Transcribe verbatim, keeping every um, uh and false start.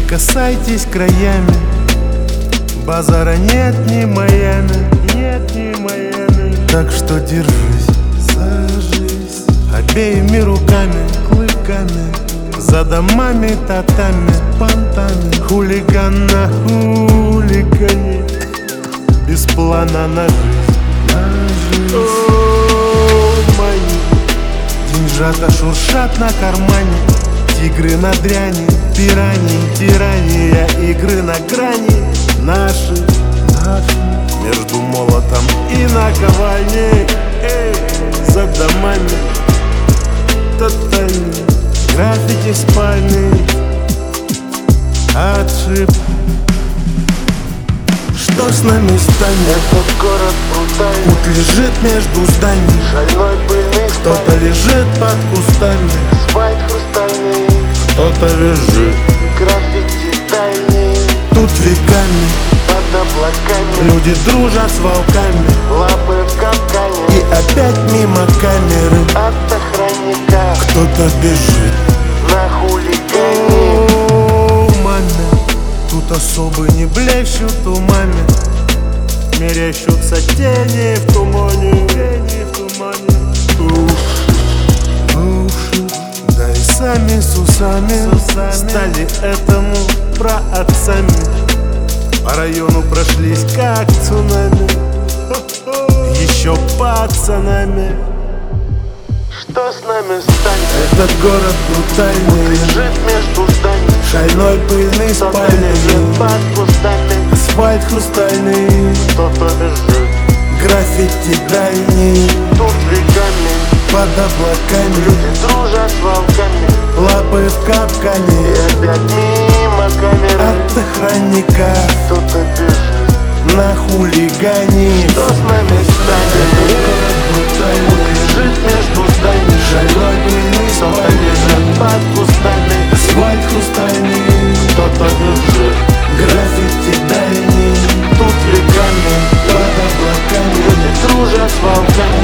прикасайтесь краями. Базара нет ни Майами, нет ни Майами. Так что держись за жизнь обеими руками, клыками. За домами, татами, понтами. Хулиган на хулигане, без плана на жизнь, на жизнь. О, мои деньжата шуршат на кармане. Тигры на дряни, пирани, тирания. Игры на грани наши, наши. Между молотом и наковальней. Эй, за домами тотальный граффити спальный отшиб. Что с нами станет? Этот город брутальный, Путь лежит между зданий. шальной пыльный Кто-то лежит под кустами, асфальт хрустальный, кто-то лежит граффити дальний. тут веками. Под облаками Люди дружат с волками. лапы в капкане. И опять мимо камеры От охранника кто-то бежит. на хулигане. О, маме, тут особо не блещут умами. Мерещутся тени в тумане, тени в тумане. Уши, уши, да и сами с усами, с усами стали этому праотцами. По району прошлись как цунами, еще пацанами. Что с нами станет? Этот город брутальный, Лежит между зданий, шальной пыльный кто-то спальный. лежит под кустами, Асфальт хрустальный, кто-то лежит граффити дальний. тут веками. Под облаками Люди дружат с волками. лапы в И капкане. опять мимо камеры От охранника кто-то бежит. на хулигане. Что с нами станет? Лежит между зданий, Шальной пыльный кто-то спальный, лежит под кустами, асфальт хрустальный, кто-то лежит граффити дальний. тут веками. Под облаками Люди дружат с волками.